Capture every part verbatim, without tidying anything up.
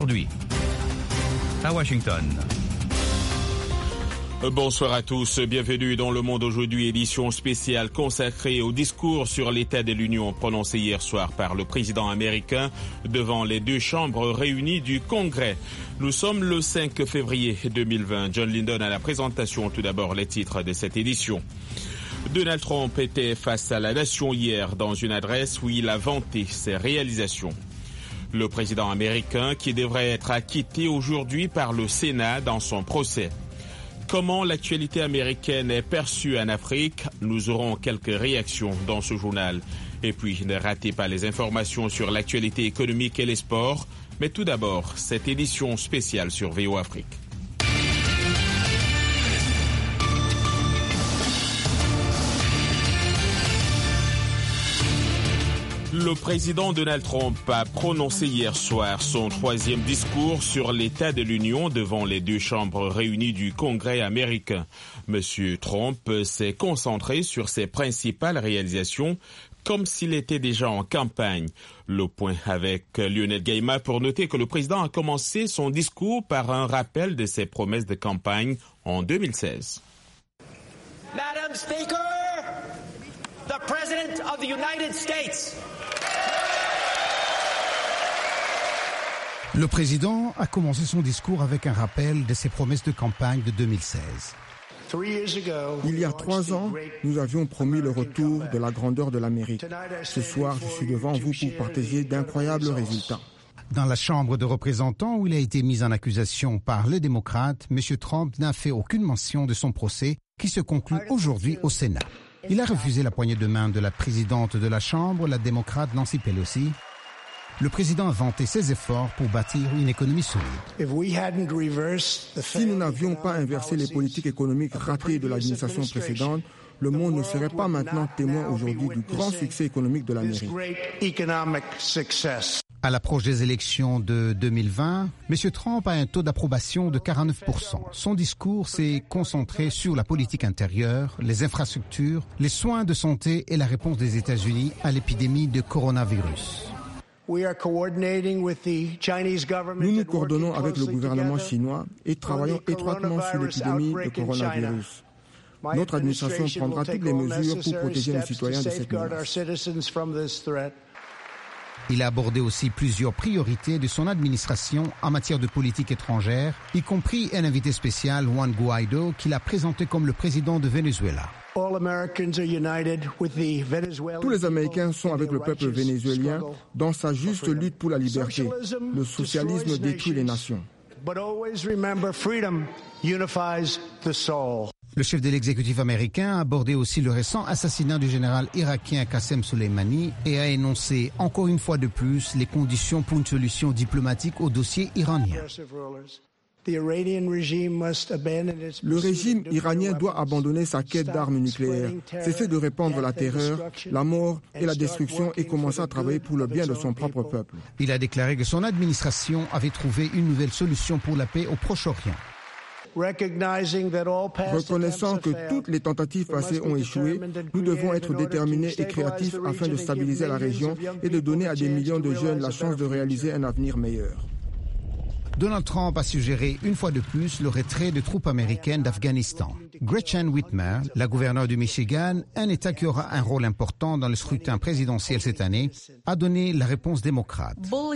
Aujourd'hui, à Washington. Bonsoir à tous, bienvenue dans Le Monde aujourd'hui, édition spéciale consacrée au discours sur l'état de l'Union prononcé hier soir par le président américain devant les deux chambres réunies du Congrès. Nous sommes le cinq février deux mille vingt. John Lindon à la présentation. Tout d'abord les titres de cette édition. Donald Trump était face à la nation hier dans une adresse où il a vanté ses réalisations. Le président américain qui devrait être acquitté aujourd'hui par le Sénat dans son procès. Comment l'actualité américaine est perçue en Afrique? Nous aurons quelques réactions dans ce journal. Et puis, ne ratez pas les informations sur l'actualité économique et les sports. Mais tout d'abord, cette édition spéciale sur V O Afrique. Le président Donald Trump a prononcé hier soir son troisième discours sur l'état de l'Union devant les deux chambres réunies du Congrès américain. Monsieur Trump s'est concentré sur ses principales réalisations comme s'il était déjà en campagne. Le point avec Lionel Gaïma pour noter que le président a commencé son discours par un rappel de ses promesses de campagne en deux mille seize. Madam Speaker, the President of the United States. Le président a commencé son discours avec un rappel de ses promesses de campagne de deux mille seize. Il y a trois ans, nous avions promis le retour de la grandeur de l'Amérique. Ce soir, je suis devant vous pour partager d'incroyables résultats. Dans la Chambre de représentants où il a été mis en accusation par les démocrates, M. Trump n'a fait aucune mention de son procès qui se conclut aujourd'hui au Sénat. Il a refusé la poignée de main de la présidente de la Chambre, la démocrate Nancy Pelosi. Le président a vanté ses efforts pour bâtir une économie solide. Si nous n'avions pas inversé les politiques économiques ratées de l'administration précédente, le monde ne serait pas maintenant témoin aujourd'hui du grand succès économique de l'Amérique. À l'approche des élections de deux mille vingt, M. Trump a un taux d'approbation de quarante-neuf pour cent. Son discours s'est concentré sur la politique intérieure, les infrastructures, les soins de santé et la réponse des États-Unis à l'épidémie de coronavirus. Nous nous coordonnons avec le gouvernement chinois et travaillons étroitement sur l'épidémie de coronavirus. Notre administration prendra toutes les mesures pour protéger nos citoyens de cette menace. Il a abordé aussi plusieurs priorités de son administration en matière de politique étrangère, y compris un invité spécial, Juan Guaido, qu'il a présenté comme le président de Venezuela. Tous les Américains sont avec le peuple vénézuélien dans sa juste lutte pour la liberté. Le socialisme détruit les nations. Le chef de l'exécutif américain a abordé aussi le récent assassinat du général irakien Qassem Soleimani et a énoncé encore une fois de plus les conditions pour une solution diplomatique au dossier iranien. Le régime iranien doit abandonner sa quête d'armes nucléaires, cesser de répandre la terreur, la mort et la destruction et commencer à travailler pour le bien de son propre peuple. Il a déclaré que son administration avait trouvé une nouvelle solution pour la paix au Proche-Orient. Reconnaissant que toutes les tentatives passées ont échoué, nous devons être déterminés et créatifs afin de stabiliser la région et de donner à des millions de jeunes la chance de réaliser un avenir meilleur. Donald Trump a suggéré une fois de plus le retrait de troupes américaines d'Afghanistan. Gretchen Whitmer, la gouverneure du Michigan, un État qui aura un rôle important dans le scrutin présidentiel cette année, a donné la réponse démocrate.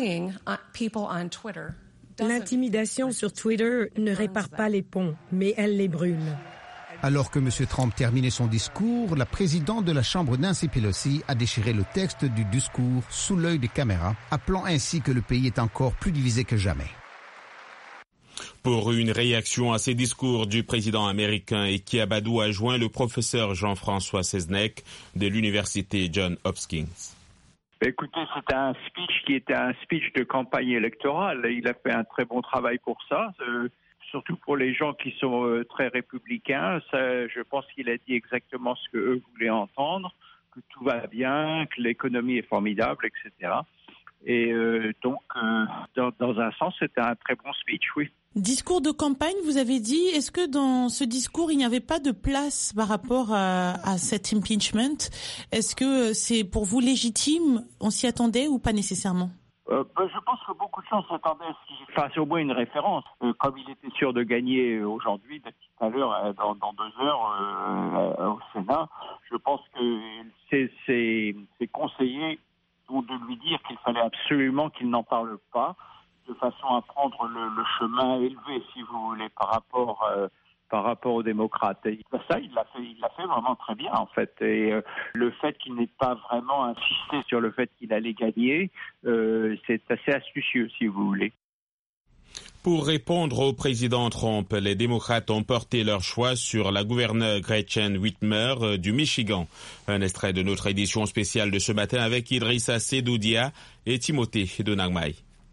L'intimidation sur Twitter ne répare pas les ponts, mais elle les brûle. Alors que M. Trump terminait son discours, la présidente de la Chambre, Nancy Pelosi, a déchiré le texte du discours sous l'œil des caméras, appelant ainsi que le pays est encore plus divisé que jamais. Pour une réaction à ces discours du président américain Ekiabadou a joint le professeur Jean-François Seznec de l'université Johns Hopkins. Écoutez, c'était un speech qui était un speech de campagne électorale. Il a fait un très bon travail pour ça, euh, surtout pour les gens qui sont euh, très républicains. Ça, je pense qu'il a dit exactement ce qu'eux voulaient entendre, que tout va bien, que l'économie est formidable, et cetera. Et euh, donc, euh, dans, dans un sens, c'était un très bon speech, oui. Discours de campagne, vous avez dit, est-ce que dans ce discours, il n'y avait pas de place par rapport à, à cet impeachment? Est-ce que c'est pour vous légitime? On s'y attendait ou pas nécessairement? Euh, ben, je pense que beaucoup de gens s'attendaient à ce qu'il fasse au moins une référence. Euh, comme il était sûr de gagner aujourd'hui, tout à l'heure, euh, dans, dans deux heures, euh, au Sénat, je pense que ses, ses, ses conseillers ont de lui dire qu'il fallait absolument qu'il n'en parle pas, de façon à prendre le, le chemin élevé, si vous voulez, par rapport... Euh, par rapport aux démocrates. Et ça, il l'a fait, il l'a fait vraiment très bien, en fait. Et euh, le fait qu'il n'ait pas vraiment insisté sur le fait qu'il allait gagner, euh, c'est assez astucieux, si vous voulez. Pour répondre au président Trump, les démocrates ont porté leur choix sur la gouverneure Gretchen Whitmer du Michigan. Un extrait de notre édition spéciale de ce matin avec Idrissa Sedoudia et Timothée Donagmay.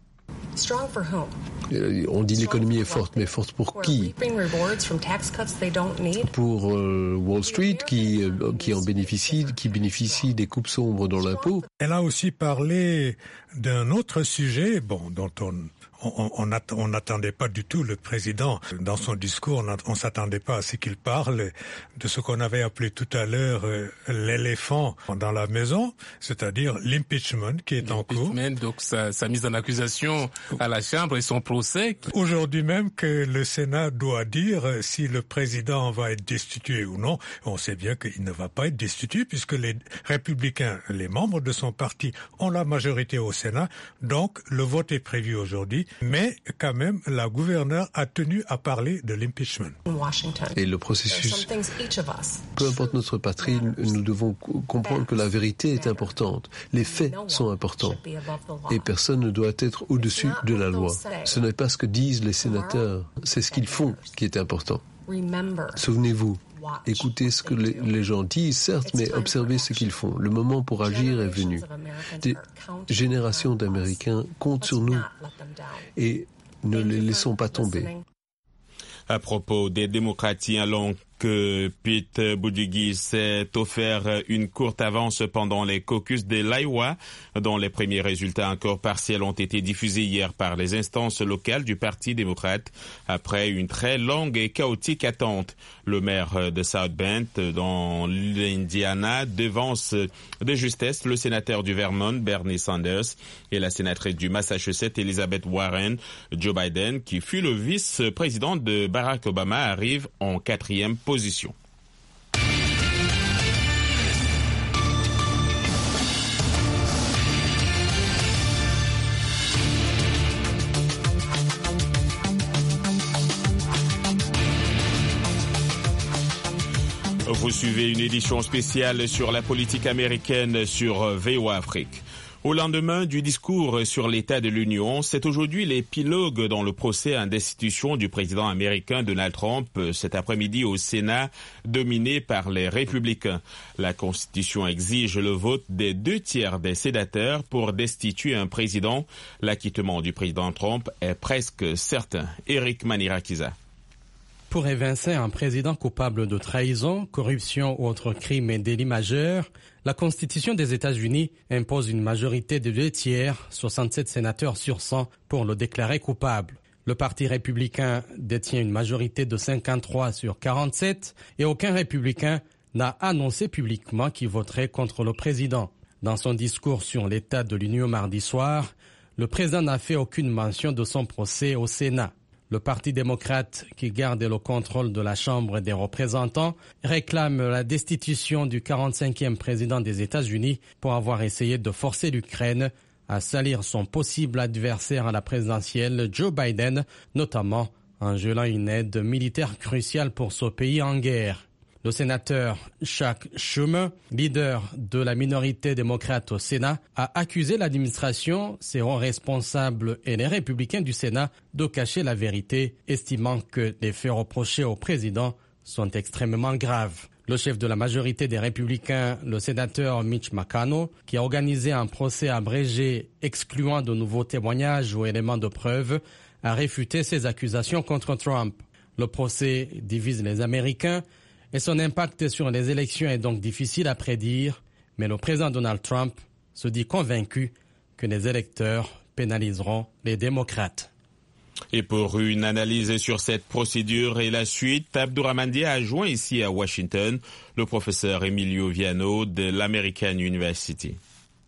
On dit l'économie est forte, mais forte pour qui? Pour euh, Wall Street qui, euh, qui en bénéficie, qui bénéficie des coupes sombres dans l'impôt. Elle a aussi parlé d'un autre sujet, bon, dont on on n'attendait pas du tout le président. Dans son discours, on ne s'attendait pas à ce qu'il parle de ce qu'on avait appelé tout à l'heure euh, l'éléphant dans la maison, c'est-à-dire l'impeachment qui est en cours. Donc sa, sa mise en accusation à la Chambre et son procès. Aujourd'hui même que le Sénat doit dire si le président va être destitué ou non. On sait bien qu'il ne va pas être destitué puisque les républicains, les membres de son parti, ont la majorité au Sénat. Donc le vote est prévu aujourd'hui. Mais quand même, la gouverneure a tenu à parler de l'impeachment. Et le processus, peu importe notre patrie, nous devons comprendre que la vérité est importante. Les faits sont importants. Et personne ne doit être au-dessus de la loi. Ce n'est pas ce que disent les sénateurs, c'est ce qu'ils font qui est important. Souvenez-vous. Écoutez ce que les, les gens disent, certes, mais observez ce qu'ils font. Le moment pour agir est venu. Des générations d'Américains comptent sur nous et ne les laissons pas tomber. À propos des démocrates, alors que Pete Buttigieg s'est offert une courte avance pendant les caucus de l'Iowa, dont les premiers résultats encore partiels ont été diffusés hier par les instances locales du Parti démocrate après une très longue et chaotique attente. Le maire de South Bend, dans l'Indiana, devance de justesse le sénateur du Vermont, Bernie Sanders, et la sénatrice du Massachusetts, Elizabeth Warren. Joe Biden, qui fut le vice-président de Barack Obama, arrive en quatrième position. Position. Vous suivez une édition spéciale sur la politique américaine sur V O A Afrique. Au lendemain du discours sur l'état de l'Union, c'est aujourd'hui l'épilogue dans le procès en destitution du président américain Donald Trump cet après-midi au Sénat, dominé par les républicains. La Constitution exige le vote des deux tiers des sénateurs pour destituer un président. L'acquittement du président Trump est presque certain. Eric Manirakiza. Pour évincer un président coupable de trahison, corruption ou autres crimes et délits majeurs, la Constitution des États-Unis impose une majorité de deux tiers, soixante-sept sénateurs sur cent, pour le déclarer coupable. Le Parti républicain détient une majorité de cinquante-trois sur quarante-sept et aucun républicain n'a annoncé publiquement qu'il voterait contre le président. Dans son discours sur l'état de l'Union mardi soir, le président n'a fait aucune mention de son procès au Sénat. Le Parti démocrate, qui garde le contrôle de la Chambre des représentants, réclame la destitution du quarante-cinquième président des États-Unis pour avoir essayé de forcer l'Ukraine à salir son possible adversaire à la présidentielle, Joe Biden, notamment en gelant une aide militaire cruciale pour ce pays en guerre. Le sénateur Chuck Schumer, leader de la minorité démocrate au Sénat, a accusé l'administration, ses hauts responsables et les républicains du Sénat de cacher la vérité, estimant que les faits reprochés au président sont extrêmement graves. Le chef de la majorité des républicains, le sénateur Mitch McConnell, qui a organisé un procès abrégé excluant de nouveaux témoignages ou éléments de preuve, a réfuté ces accusations contre Trump. Le procès divise les Américains, et son impact sur les élections est donc difficile à prédire, mais le président Donald Trump se dit convaincu que les électeurs pénaliseront les démocrates. Et pour une analyse sur cette procédure et la suite, Abdourahmane a joint ici à Washington le professeur Emilio Viano de l'American University.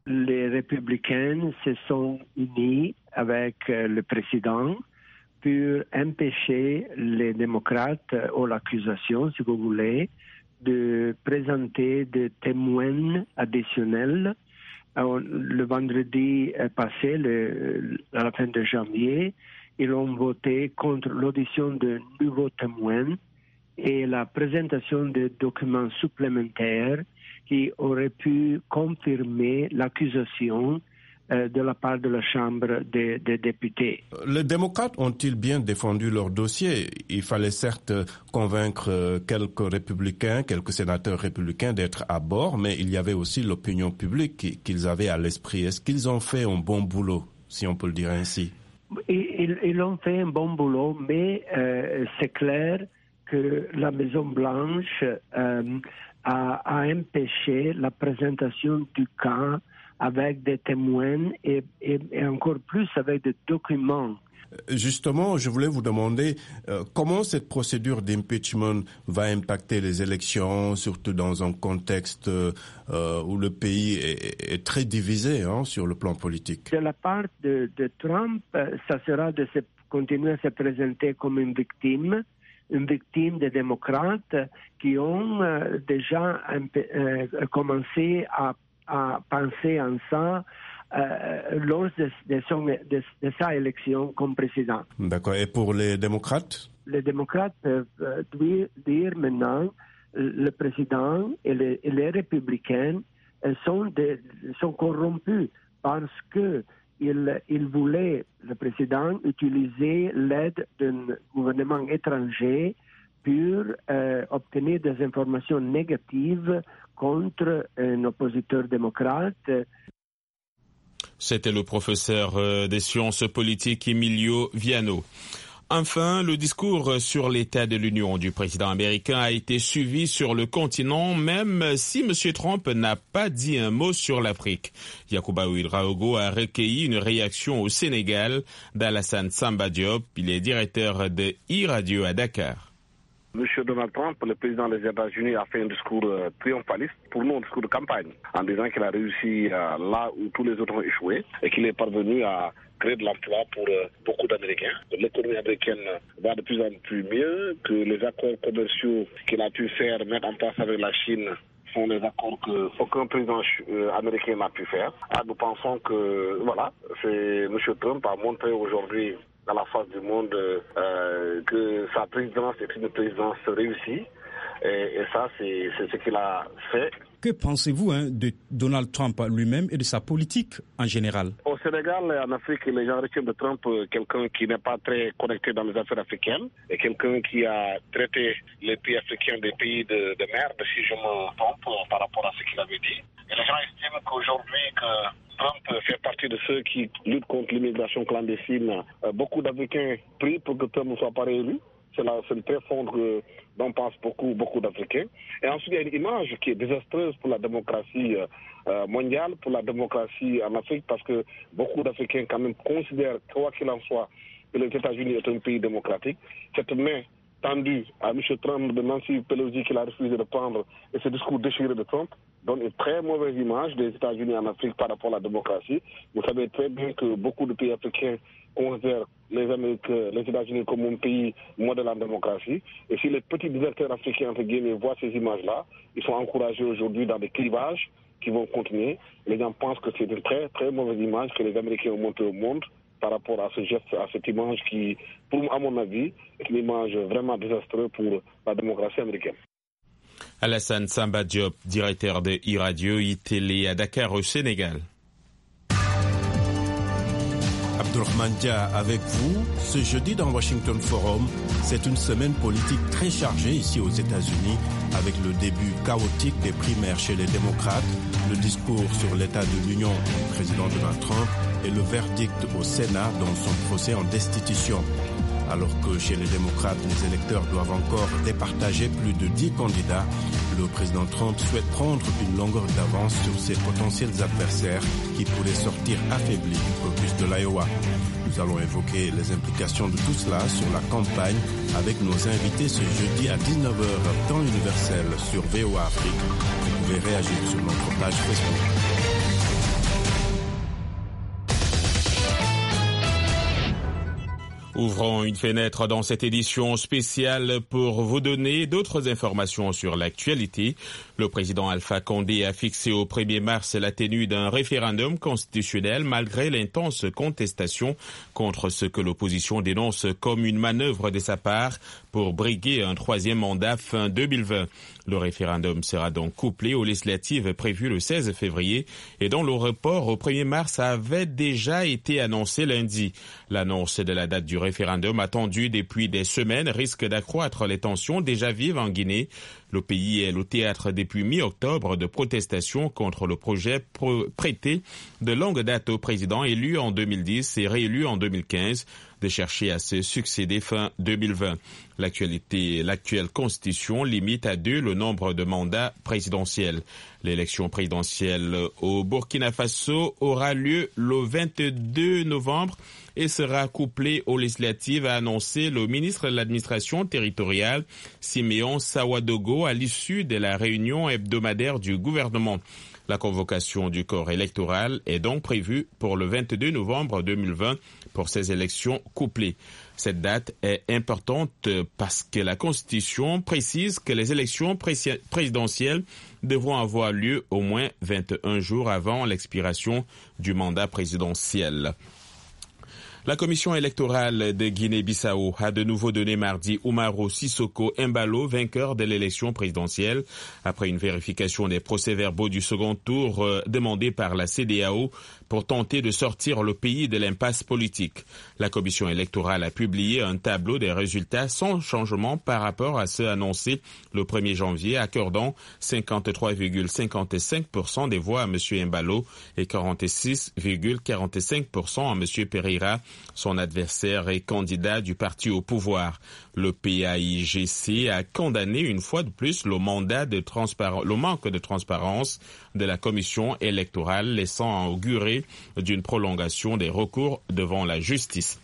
les républicains se sont unis avec le président pour empêcher les démocrates, ou l'accusation, si vous voulez, de présenter des témoins additionnels. Alors, le vendredi passé, le, à la fin de janvier, ils ont voté contre l'audition de nouveaux témoins et la présentation de documents supplémentaires qui auraient pu confirmer l'accusation de la part de la Chambre des, des députés. Les démocrates ont-ils bien défendu leur dossier? Il fallait certes convaincre quelques républicains, quelques sénateurs républicains d'être à bord, mais il y avait aussi l'opinion publique qu'ils avaient à l'esprit. Est-ce qu'ils ont fait un bon boulot, si on peut le dire ainsi? Ils, ils ont fait un bon boulot, mais euh, c'est clair que la Maison-Blanche euh, a, a empêché la présentation du cas avec des témoins et, et, et encore plus avec des documents. Justement, je voulais vous demander euh, comment cette procédure d'impeachment va impacter les élections, surtout dans un contexte euh, où le pays est, est très divisé hein, sur le plan politique. De la part de, de Trump, ça sera de se, continuer à se présenter comme une victime, une victime des démocrates qui ont euh, déjà euh, commencé à à penser en ça euh, lors de, de, son, de, de sa élection comme président. D'accord. Et pour les démocrates? Les démocrates peuvent euh, dire, dire maintenant le président et les, et les républicains euh, sont, de, sont corrompus parce que il, il voulait, le président, utiliser l'aide d'un gouvernement étranger pour euh, obtenir des informations négatives contre un oppositeur démocrate. C'était le professeur des sciences politiques Emilio Viano. Enfin, le discours sur l'état de l'Union du président américain a été suivi sur le continent, même si M. Trump n'a pas dit un mot sur l'Afrique. Yacouba Ouedraogo a recueilli une réaction au Sénégal d'Alassane Samba Diop. Il est directeur de e-radio à Dakar. Monsieur Donald Trump, le président des États-Unis, a fait un discours euh, triomphaliste, pour nous un discours de campagne, en disant qu'il a réussi euh, là où tous les autres ont échoué et qu'il est parvenu à créer de l'emploi pour euh, beaucoup d'Américains. L'économie américaine va de plus en plus mieux, que les accords commerciaux qu'il a pu faire, mettre en place avec la Chine, sont des accords qu'aucun président euh, américain n'a pu faire. Ah, nous pensons que, voilà, c'est M. Trump a montré aujourd'hui à la face du monde euh, que sa présidence est une présidence réussie et, et ça c'est, c'est ce qu'il a fait. Que pensez-vous hein, de Donald Trump lui-même et de sa politique en général? Au Sénégal et en Afrique, les gens retiennent de Trump quelqu'un qui n'est pas très connecté dans les affaires africaines et quelqu'un qui a traité les pays africains des pays de, de merde, si je me trompe, par rapport à ce qu'il avait dit. Et les gens estiment qu'aujourd'hui que Trump fait partie de ceux qui luttent contre l'immigration clandestine. Euh, beaucoup d'Africains prient pour que Trump ne soit pas réélu. C'est, la, c'est le très fond que, dont pensent beaucoup, beaucoup d'Africains. Et ensuite, il y a une image qui est désastreuse pour la démocratie euh, mondiale, pour la démocratie en Afrique, parce que beaucoup d'Africains quand même considèrent, quoi qu'il en soit, que les États-Unis est un pays démocratique. Cette main tendue à M. Trump de Nancy Pelosi qu'il a refusé de prendre et ce discours déchiré de Trump donne une très mauvaise image des États-Unis en Afrique par rapport à la démocratie. Vous savez très bien que beaucoup de pays africains considèrent les, Américains, les États-Unis comme un pays modèle en démocratie. Et si les petits déserteurs africains, entre guillemets, voient ces images-là, ils sont encouragés aujourd'hui dans des clivages qui vont continuer. Les gens pensent que c'est une très, très mauvaise image que les Américains ont montrée au monde par rapport à ce geste, à cette image qui, pour, à mon avis, est une image vraiment désastreuse pour la démocratie américaine. Alassane Samba Diop, directeur de e-radio, e-télé à Dakar au Sénégal. Abdourahmane Dia avec vous. Ce jeudi dans Washington Forum, c'est une semaine politique très chargée ici aux États-Unis avec le début chaotique des primaires chez les démocrates, le discours sur l'état de l'Union du président Donald Trump et le verdict au Sénat dans son procès en destitution. Alors que chez les démocrates, les électeurs doivent encore départager plus de dix candidats, le président Trump souhaite prendre une longueur d'avance sur ses potentiels adversaires qui pourraient sortir affaiblis du caucus de l'Iowa. Nous allons évoquer les implications de tout cela sur la campagne avec nos invités ce jeudi à dix-neuf heures, temps universel sur V O A Afrique. Vous pouvez réagir sur notre page Facebook. Ouvrons une fenêtre dans cette édition spéciale pour vous donner d'autres informations sur l'actualité. Le président Alpha Condé a fixé au premier mars la tenue d'un référendum constitutionnel malgré l'intense contestation contre ce que l'opposition dénonce comme une manœuvre de sa part pour briguer un troisième mandat fin deux mille vingt. Le référendum sera donc couplé aux législatives prévues le seize février et dont le report au premier mars avait déjà été annoncé lundi. L'annonce de la date du référendum attendu depuis des semaines risque d'accroître les tensions déjà vives en Guinée. Le pays est le théâtre depuis mi-octobre de protestations contre le projet prêté de longue date au président élu en deux mille dix et réélu en deux mille quinze de chercher à se succéder fin deux mille vingt. L'actualité, l'actuelle constitution limite à deux le nombre de mandats présidentiels. L'élection présidentielle au Burkina Faso aura lieu le vingt-deux novembre et sera couplée aux législatives, a annoncé le ministre de l'administration territoriale, Siméon Sawadogo, à l'issue de la réunion hebdomadaire du gouvernement. La convocation du corps électoral est donc prévue pour le vingt-deux novembre deux mille vingt pour ces élections couplées. Cette date est importante parce que la Constitution précise que les élections présidentielles devront avoir lieu au moins vingt et un jours avant l'expiration du mandat présidentiel. La commission électorale de Guinée-Bissau a de nouveau donné mardi Umaro Sissoko Embalo vainqueur de l'élection présidentielle après une vérification des procès-verbaux du second tour euh, demandé par la C E D E A O pour tenter de sortir le pays de l'impasse politique. La commission électorale a publié un tableau des résultats sans changement par rapport à ceux annoncés le premier janvier, accordant cinquante-trois virgule cinquante-cinq pour cent des voix à M. Embalo et quarante-six virgule quarante-cinq pour cent à M. Pereira, son adversaire et candidat du parti au pouvoir. Le P A I G C a condamné une fois de plus le mandat de transparence, le manque de transparence de la commission électorale, laissant augurer d'une prolongation des recours devant la justice.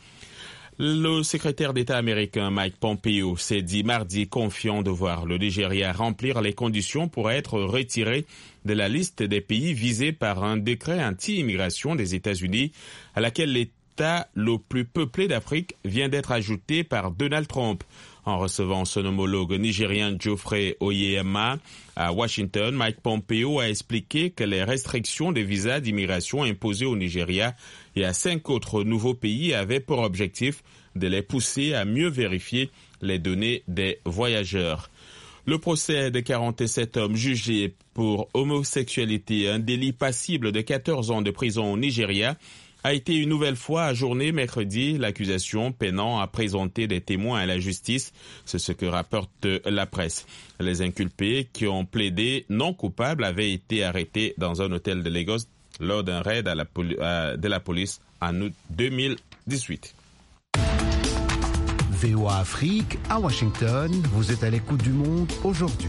Le secrétaire d'État américain Mike Pompeo s'est dit mardi confiant de voir le Nigeria remplir les conditions pour être retiré de la liste des pays visés par un décret anti-immigration des États-Unis à laquelle l'État le plus peuplé d'Afrique vient d'être ajouté par Donald Trump. En recevant son homologue nigérien Geoffrey Oyeyema à Washington, Mike Pompeo a expliqué que les restrictions de visas d'immigration imposées au Nigeria et à cinq autres nouveaux pays avaient pour objectif de les pousser à mieux vérifier les données des voyageurs. Le procès de quarante-sept hommes jugés pour homosexualité, un délit passible de quatorze ans de prison au Nigeria, a été une nouvelle fois ajourné mercredi, l'accusation peinant à présenter des témoins à la justice. C'est ce que rapporte la presse. Les inculpés qui ont plaidé non coupables avaient été arrêtés dans un hôtel de Lagos lors d'un raid à la poli- à, de la police en août deux mille dix-huit. V O A Afrique, à Washington, vous êtes à l'écoute du monde aujourd'hui.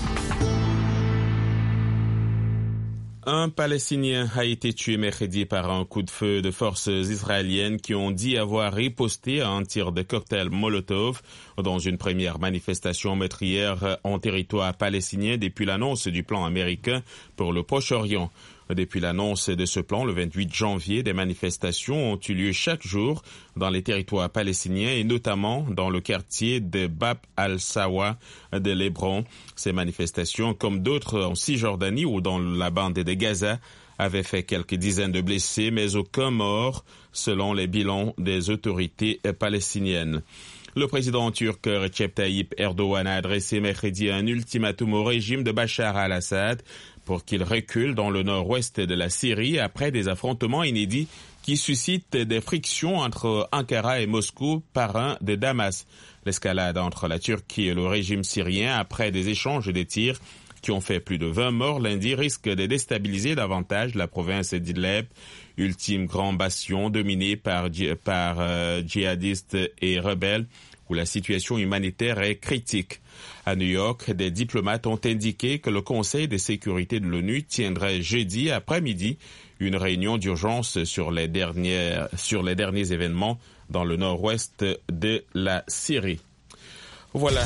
Un Palestinien a été tué mercredi par un coup de feu de forces israéliennes qui ont dit avoir riposté à un tir de cocktail Molotov dans une première manifestation meurtrière en territoire palestinien depuis l'annonce du plan américain pour le Proche-Orient. Depuis l'annonce de ce plan, le vingt-huit janvier, des manifestations ont eu lieu chaque jour dans les territoires palestiniens et notamment dans le quartier de Bab al-Sawa de l'Hébron. Ces manifestations, comme d'autres en Cisjordanie ou dans la bande de Gaza, avaient fait quelques dizaines de blessés, mais aucun mort, selon les bilans des autorités palestiniennes. Le président turc Recep Tayyip Erdogan a adressé mercredi un ultimatum au régime de Bachar al-Assad pour qu'il recule dans le nord-ouest de la Syrie après des affrontements inédits qui suscitent des frictions entre Ankara et Moscou par un de Damas. L'escalade entre la Turquie et le régime syrien après des échanges de tirs qui ont fait plus de vingt morts lundi risque de déstabiliser davantage la province d'Idlib, ultime grand bastion dominé par, par euh, djihadistes et rebelles, où la situation humanitaire est critique. À New York, des diplomates ont indiqué que le Conseil de sécurité de l'ONU tiendrait jeudi après-midi une réunion d'urgence sur les dernières, sur les derniers événements dans le nord-ouest de la Syrie. Voilà.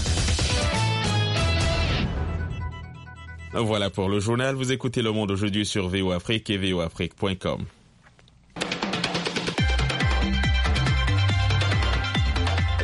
Voilà pour le journal. Vous écoutez Le Monde aujourd'hui sur V O Afrique et v o afrique point com.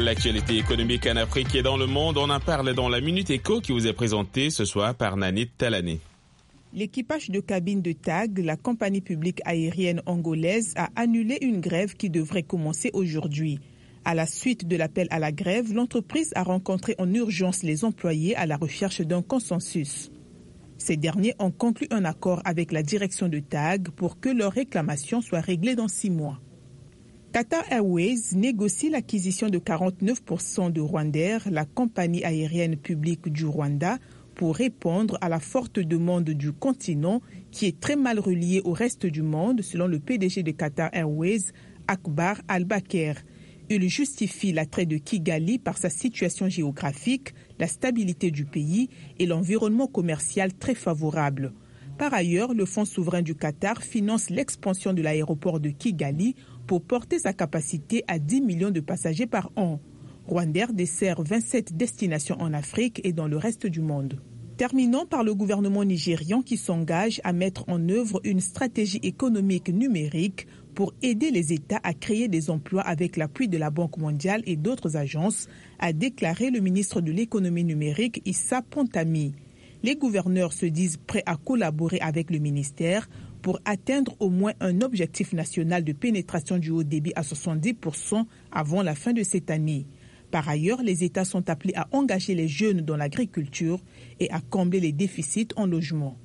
L'actualité économique en Afrique et dans le monde, on en parle dans la Minute Éco qui vous est présentée ce soir par Nanit Talani. L'équipage de cabine de T A G, la compagnie publique aérienne angolaise, a annulé une grève qui devrait commencer aujourd'hui. À la suite de l'appel à la grève, l'entreprise a rencontré en urgence les employés à la recherche d'un consensus. Ces derniers ont conclu un accord avec la direction de T A G pour que leurs réclamations soient réglées dans six mois. Qatar Airways négocie l'acquisition de quarante-neuf pour cent de Rwandair, la compagnie aérienne publique du Rwanda, pour répondre à la forte demande du continent qui est très mal relié au reste du monde, selon le P D G de Qatar Airways, Akbar Al-Baker. Il justifie l'attrait de Kigali par sa situation géographique, la stabilité du pays et l'environnement commercial très favorable. Par ailleurs, le Fonds souverain du Qatar finance l'expansion de l'aéroport de Kigali pour porter sa capacité à dix millions de passagers par an. Rwandair dessert vingt-sept destinations en Afrique et dans le reste du monde. Terminons par le gouvernement nigérian qui s'engage à mettre en œuvre une stratégie économique numérique pour aider les États à créer des emplois avec l'appui de la Banque mondiale et d'autres agences, a déclaré le ministre de l'économie numérique Issa Pontami. Les gouverneurs se disent prêts à collaborer avec le ministère pour atteindre au moins un objectif national de pénétration du haut débit à soixante-dix pour cent avant la fin de cette année. Par ailleurs, les États sont appelés à engager les jeunes dans l'agriculture et à combler les déficits en logement.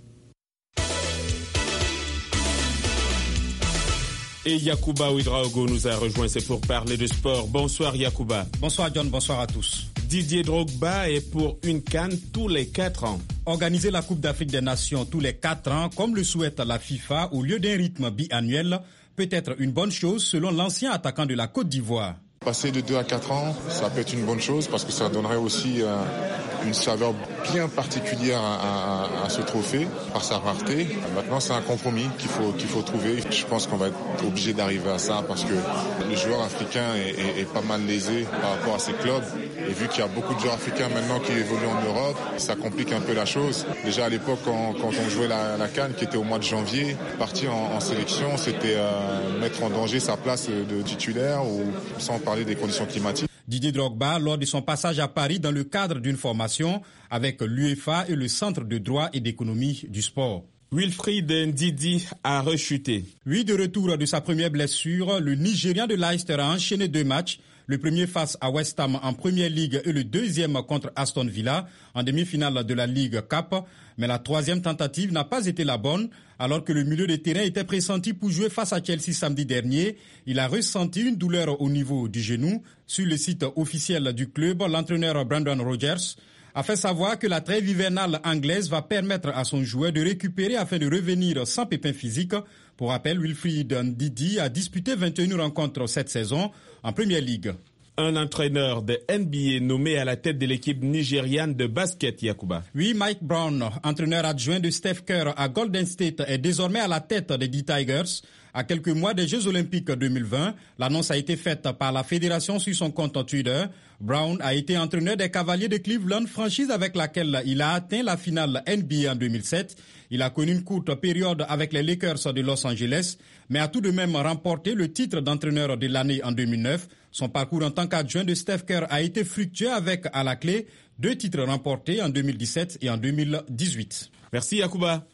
Et Yacouba Ouedraogo nous a rejoint, c'est pour parler de sport. Bonsoir Yacouba. Bonsoir John, bonsoir à tous. Didier Drogba est pour une CAN tous les quatre ans. Organiser la Coupe d'Afrique des Nations tous les quatre ans, comme le souhaite la FIFA, au lieu d'un rythme biannuel, peut être une bonne chose selon l'ancien attaquant de la Côte d'Ivoire. Passer de deux à quatre ans, ça peut être une bonne chose parce que ça donnerait aussi euh, une saveur bien particulière à, à, à ce trophée par sa rareté. Maintenant, c'est un compromis qu'il faut, qu'il faut trouver. Je pense qu'on va être obligé d'arriver à ça parce que le joueur africain est, est, est pas mal lésé par rapport à ses clubs. Et vu qu'il y a beaucoup de joueurs africains maintenant qui évoluent en Europe, ça complique un peu la chose. Déjà à l'époque, quand, quand on jouait la, la CAN, qui était au mois de janvier, partir en, en sélection, c'était euh, mettre en danger sa place de titulaire ou sans parler des conditions climatiques. Didier Drogba, lors de son passage à Paris dans le cadre d'une formation avec l'UEFA et le Centre de droit et d'économie du sport. Wilfried Ndidi a rechuté. Oui, de retour de sa première blessure, le Nigérian de Leicester a enchaîné deux matchs. Le premier face à West Ham en Première Ligue et le deuxième contre Aston Villa en demi-finale de la Ligue Cup. Mais la troisième tentative n'a pas été la bonne. Alors que le milieu de terrain était pressenti pour jouer face à Chelsea samedi dernier, il a ressenti une douleur au niveau du genou. Sur le site officiel du club, l'entraîneur Brendan Rodgers a fait savoir que la trêve hivernale anglaise va permettre à son joueur de récupérer afin de revenir sans pépin physique. Pour rappel, Wilfried Ndidi a disputé vingt et une rencontres cette saison en Première Ligue. Un entraîneur de N B A nommé à la tête de l'équipe nigériane de basket, Yacouba. Oui, Mike Brown, entraîneur adjoint de Steph Curry à Golden State, est désormais à la tête des D Tigers. À quelques mois des Jeux Olympiques deux mille vingt, l'annonce a été faite par la fédération sur son compte Twitter. Brown a été entraîneur des Cavaliers de Cleveland, franchise avec laquelle il a atteint la finale N B A en deux mille sept. Il a connu une courte période avec les Lakers de Los Angeles, mais a tout de même remporté le titre d'entraîneur de l'année en deux mille neuf. Son parcours en tant qu'adjoint de Steph Curry a été fructueux avec, à la clé, deux titres remportés en deux mille dix-sept et en deux mille dix-huit. Merci Yacouba.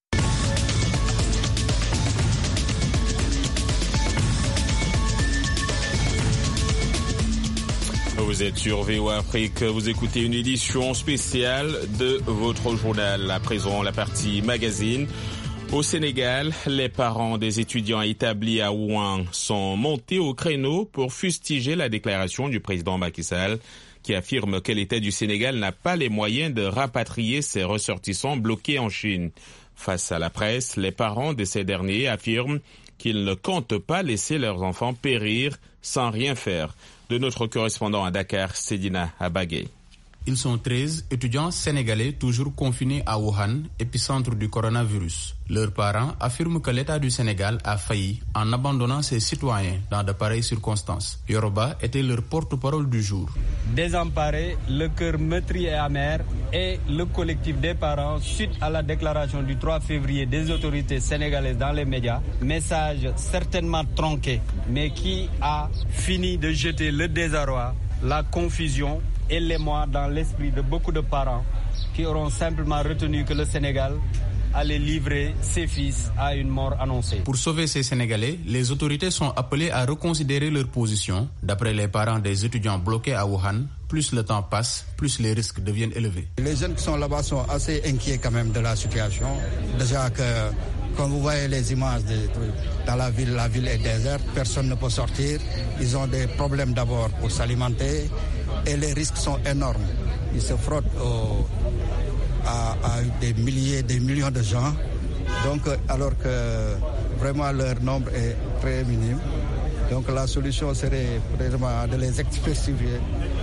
Vous êtes sur V O A Afrique, vous écoutez une édition spéciale de votre journal. À présent, la partie magazine. Au Sénégal, les parents des étudiants établis à Rouen sont montés au créneau pour fustiger la déclaration du président Macky Sall qui affirme que l'État du Sénégal n'a pas les moyens de rapatrier ses ressortissants bloqués en Chine. Face à la presse, les parents de ces derniers affirment qu'ils ne comptent pas laisser leurs enfants périr sans rien faire. De notre correspondant à Dakar, Sedina Abagay. Ils sont treize étudiants sénégalais toujours confinés à Wuhan, épicentre du coronavirus. Leurs parents affirment que l'État du Sénégal a failli en abandonnant ses citoyens dans de pareilles circonstances. Yoroba était leur porte-parole du jour. Désemparés, le cœur meurtri et amer, et le collectif des parents, suite à la déclaration du trois février des autorités sénégalaises dans les médias, message certainement tronqué, mais qui a fini de jeter le désarroi, la confusion et l'émoi dans l'esprit de beaucoup de parents qui auront simplement retenu que le Sénégal allait livrer ses fils à une mort annoncée. Pour sauver ces Sénégalais, les autorités sont appelées à reconsidérer leur position. D'après les parents des étudiants bloqués à Wuhan, plus le temps passe, plus les risques deviennent élevés. Les jeunes qui sont là-bas sont assez inquiets quand même de la situation. Déjà que, comme vous voyez les images de, dans la ville, la ville est déserte, personne ne peut sortir. Ils ont des problèmes d'abord pour s'alimenter et les risques sont énormes. Ils se frottent au... À, à des milliers, des millions de gens, donc alors que vraiment leur nombre est très minime. Donc la solution serait vraiment de les expédier,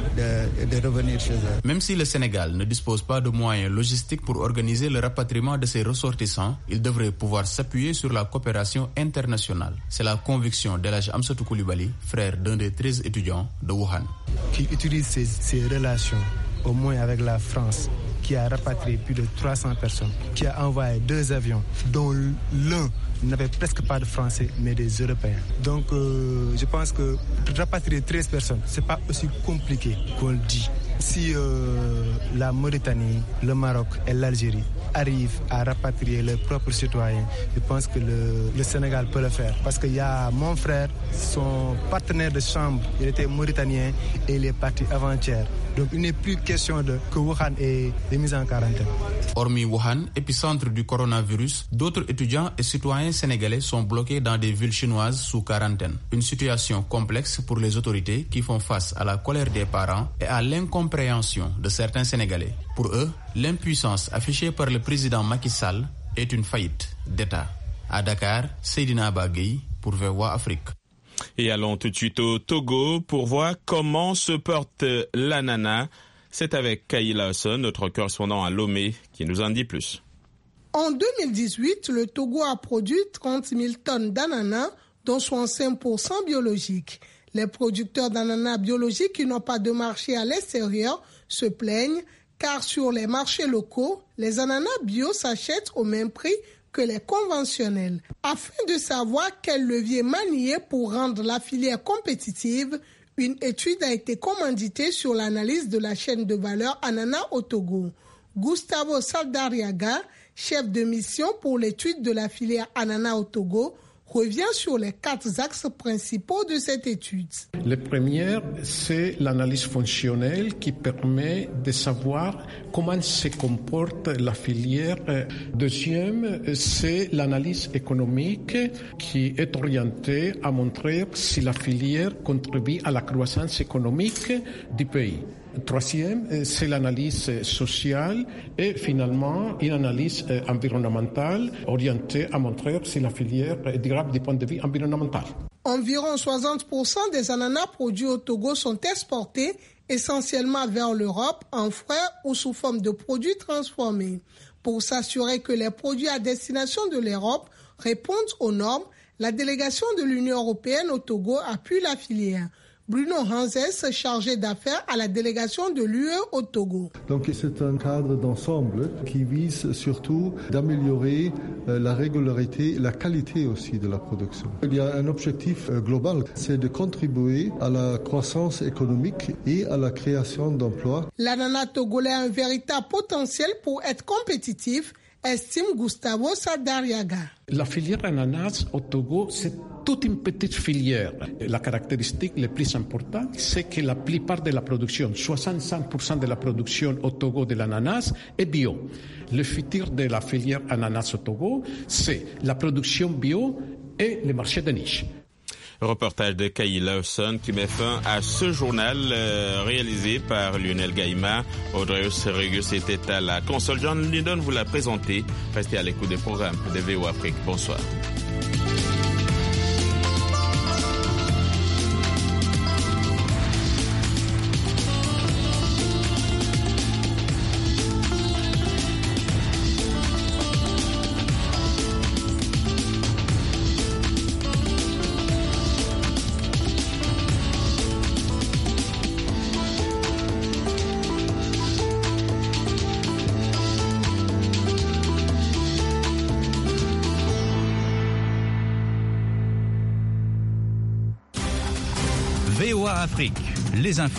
de, de revenir chez eux. Même si le Sénégal ne dispose pas de moyens logistiques pour organiser le rapatriement de ses ressortissants, il devrait pouvoir s'appuyer sur la coopération internationale. C'est la conviction d'Elhadji Amsatou Coulibaly, frère d'un des treize étudiants de Wuhan. Qui utilise ces, ces relations, au moins avec la France, qui a rapatrié plus de trois cents personnes, qui a envoyé deux avions, dont l'un n'avait presque pas de Français, mais des Européens. Donc, euh, je pense que rapatrier treize personnes, c'est pas aussi compliqué qu'on le dit. Si euh, la Mauritanie, le Maroc et l'Algérie arrivent à rapatrier leurs propres citoyens, je pense que le, le Sénégal peut le faire. Parce qu'il y a mon frère, son partenaire de chambre, il était mauritanien et il est parti avant-hier. Donc il n'est plus question de que Wuhan est, est mis en quarantaine. Hormis Wuhan, épicentre du coronavirus, d'autres étudiants et citoyens sénégalais sont bloqués dans des villes chinoises sous quarantaine. Une situation complexe pour les autorités qui font face à la colère des parents et à l'incompréhension de certains Sénégalais. Pour eux, l'impuissance affichée par le président Macky Sall est une faillite d'État. À Dakar, Seydina Bagui pour V O A Afrique. Et allons tout de suite au Togo pour voir comment se porte l'ananas. C'est avec Kaï Lawson, notre correspondant à Lomé, qui nous en dit plus. En deux mille dix-huit, le Togo a produit trente mille tonnes d'ananas, dont soixante-cinq pour cent biologiques. Les producteurs d'ananas biologiques qui n'ont pas de marché à l'extérieur se plaignent, car sur les marchés locaux, les ananas bio s'achètent au même prix que les conventionnels. Afin de savoir quel levier manier pour rendre la filière compétitive, une étude a été commanditée sur l'analyse de la chaîne de valeur ananas au Togo. Gustavo Saldariaga, chef de mission pour l'étude de la filière ananas au Togo, revient sur les quatre axes principaux de cette étude. Le premier, c'est l'analyse fonctionnelle qui permet de savoir comment se comporte la filière. Deuxième, c'est l'analyse économique qui est orientée à montrer si la filière contribue à la croissance économique du pays. Troisième, c'est l'analyse sociale et finalement une analyse environnementale orientée à montrer si la filière est durable du point de vue environnemental. Environ soixante pour cent des ananas produits au Togo sont exportés essentiellement vers l'Europe en frais ou sous forme de produits transformés. Pour s'assurer que les produits à destination de l'Europe répondent aux normes, la délégation de l'Union européenne au Togo appuie la filière. Bruno Hanses, chargé d'affaires à la délégation de l'U E au Togo. Donc c'est un cadre d'ensemble qui vise surtout d'améliorer la régularité, la qualité aussi de la production. Il y a un objectif global, c'est de contribuer à la croissance économique et à la création d'emplois. L'ananas togolais a un véritable potentiel pour être compétitif, estime Gustavo Saldariaga. La filière ananas au Togo, c'est toute une petite filière. La caractéristique la plus importante, c'est que la plupart de la production, soixante-cinq pour cent de la production au Togo de l'ananas est bio. Le futur de la filière ananas au Togo, c'est la production bio et le marché de niche. Reportage de Kaï Lawson qui met fin à ce journal euh, réalisé par Lionel Gaïma. Audrey Seregus était à la console. John Lydon vous l'a présenté. Restez à l'écoute des programmes de V O A Afrique. Bonsoir. V O A Afrique, les infos.